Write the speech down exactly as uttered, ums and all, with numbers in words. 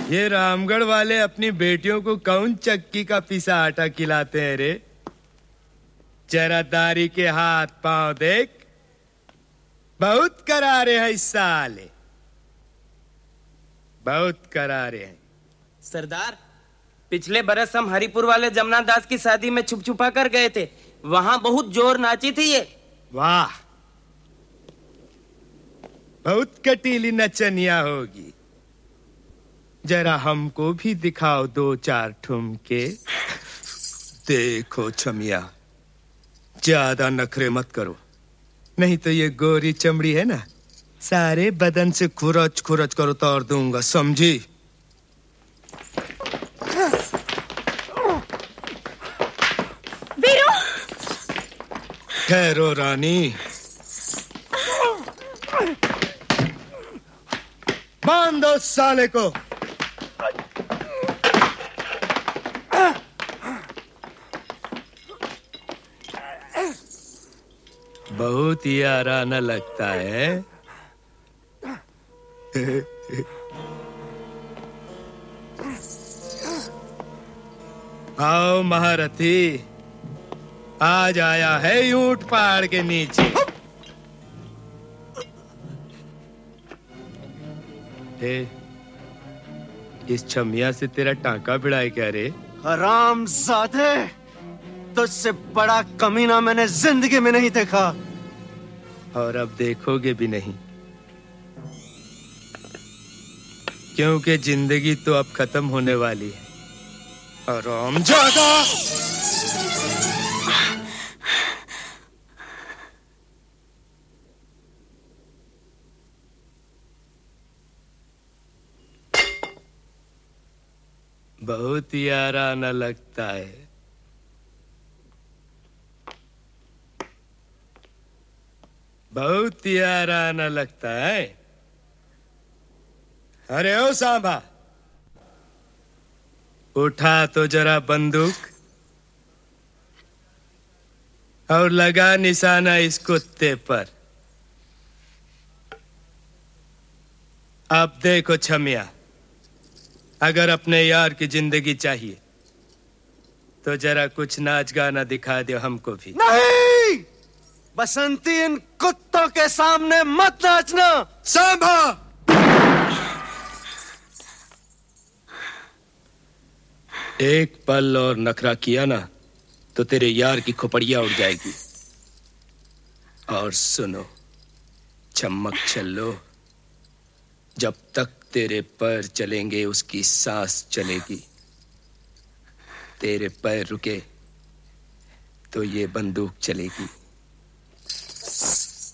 ये रामगढ़ वाले अपनी बेटियों को कौन चक्की का पिसा आटा खिलाते हैं रे? जरा दारी के हाथ पांव देख, बहुत करारे हैं इस साले, बहुत करारे हैं। सरदार, पिछले बरस हम हरिपुर वाले जमुना दास की शादी में छुप छुपा कर गए थे। वहां बहुत जोर नाची थी ये। वाह, बहुत कटीली नचनिया होगी। जरा हमको भी दिखाओ दो चार ठुमके। देखो छमिया, ज्यादा नखरे मत करो, नहीं तो ये गोरी चमड़ी है ना, सारे बदन से खुरच खुरच कर उतार दूंगा, समझी? वीरू! ठहरो रानी, बांध दो साले को। बहुत ही आराना लगता है। आओ महारथी, आज आया है ऊंट पहाड़ के नीचे। ए, इस छमिया से तेरा टांका भिड़ाए क्या रे? हरामजादे, तुझसे बड़ा कमीना मैंने जिंदगी में नहीं देखा, और अब देखोगे भी नहीं, क्योंकि जिंदगी तो अब खत्म होने वाली है। हरामजादा! बहुत ही आराना लगता है। बहुत ही आराना लगता है। अरे ओ सांभा, उठा तो जरा बंदूक और लगा निशाना इस कुत्ते पर। अब देखो छमिया, अगर अपने यार की जिंदगी चाहिए तो जरा कुछ नाच गाना दिखा दो हमको भी। नहीं, बसंती, इन कुत्तों के सामने मत नाचना। सांभा! एक पल और नखरा किया ना तो तेरे यार की खोपड़ियां उड़ जाएगी। और सुनो चम्मक चलो, जब तक तेरे पैर चलेंगे उसकी सांस चलेगी। तेरे पैर रुके तो ये बंदूक चलेगी।